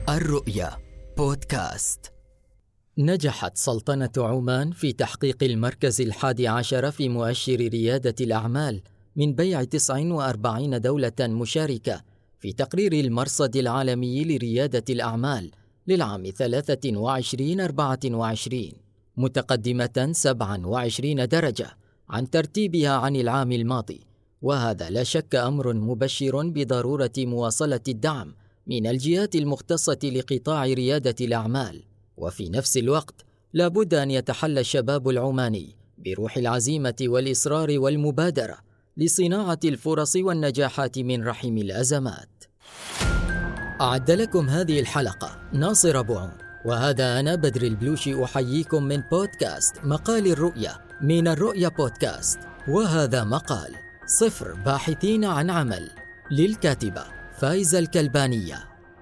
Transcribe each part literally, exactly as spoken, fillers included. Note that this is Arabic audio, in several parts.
الرؤيا بودكاست. نجحت سلطنة عمان في تحقيق المركز الحادي عشر في مؤشر ريادة الأعمال من بيع تسع وأربعين دولة مشاركة في تقرير المرصد العالمي لريادة الأعمال للعام ثلاثة وعشرين أربعة وعشرين، متقدمة سبعة وعشرين درجة عن ترتيبها عن العام الماضي. وهذا لا شك أمر مبشر بضرورة مواصلة الدعم من الجهات المختصة لقطاع ريادة الأعمال. وفي نفس الوقت لا بد أن يتحلى الشباب العماني بروح العزيمة والإصرار والمبادرة لصناعة الفرص والنجاحات من رحم الأزمات. أعد لكم هذه الحلقة ناصر بوعون، وهذا أنا بدر البلوشي أحييكم من بودكاست مقال الرؤيا من الرؤيا بودكاست. وهذا مقال صفر باحثين عن عمل للكاتبة فايزة الكلبانية.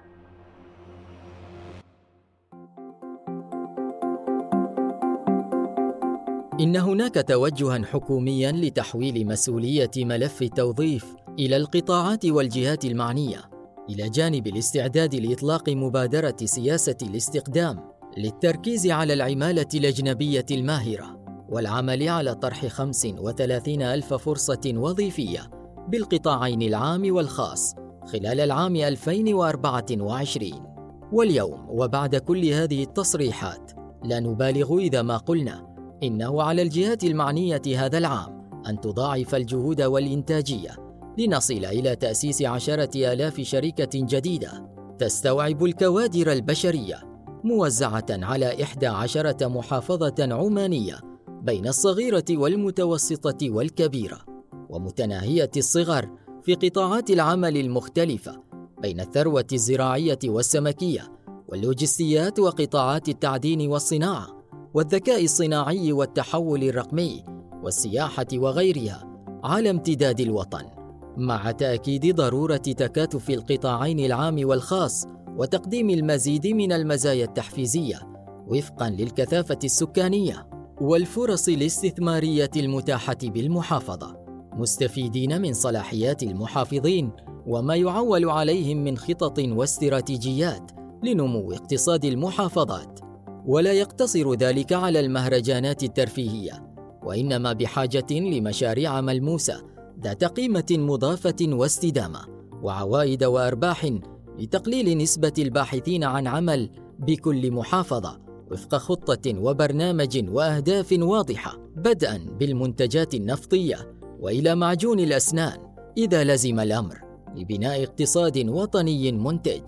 إن هناك توجهاً حكومياً لتحويل مسؤولية ملف التوظيف إلى القطاعات والجهات المعنية، إلى جانب الاستعداد لإطلاق مبادرة سياسة الاستقدام للتركيز على العمالة الأجنبية الماهرة والعمل على طرح خمس وثلاثين ألف فرصة وظيفية بالقطاعين العام والخاص خلال العام ألفين وأربعة وعشرين. واليوم وبعد كل هذه التصريحات لا نبالغ إذا ما قلنا إنه على الجهات المعنية هذا العام أن تضاعف الجهود والإنتاجية لنصل إلى تأسيس عشرة آلاف شركة جديدة تستوعب الكوادر البشرية موزعة على إحدى عشرة محافظة عمانية بين الصغيرة والمتوسطة والكبيرة ومتناهية الصغر في قطاعات العمل المختلفة بين الثروة الزراعية والسمكية واللوجستيات وقطاعات التعدين والصناعة والذكاء الصناعي والتحول الرقمي والسياحة وغيرها على امتداد الوطن، مع تأكيد ضرورة تكاتف القطاعين العام والخاص وتقديم المزيد من المزايا التحفيزية وفقاً للكثافة السكانية والفرص الاستثمارية المتاحة بالمحافظة، مستفيدين من صلاحيات المحافظين وما يعول عليهم من خطط واستراتيجيات لنمو اقتصاد المحافظات. ولا يقتصر ذلك على المهرجانات الترفيهية، وإنما بحاجة لمشاريع ملموسة ذات قيمة مضافة واستدامة وعوائد وأرباح لتقليل نسبة الباحثين عن عمل بكل محافظة وفق خطة وبرنامج وأهداف واضحة، بدءاً بالمنتجات النفطية وإلى معجون الأسنان إذا لزم الأمر، لبناء اقتصاد وطني منتج.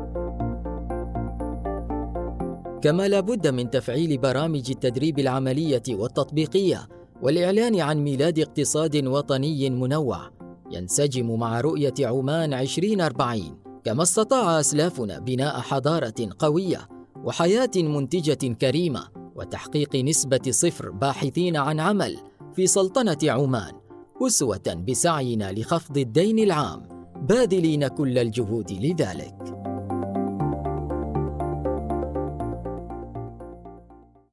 كما لا بد من تفعيل برامج التدريب العملية والتطبيقية والإعلان عن ميلاد اقتصاد وطني منوع ينسجم مع رؤية عمان عشرين أربعين. كما استطاع أسلافنا بناء حضارة قوية وحياة منتجة كريمة وتحقيق نسبة صفر باحثين عن عمل في سلطنة عمان، أسوة بسعينا لخفض الدين العام، باذلين كل الجهود لذلك.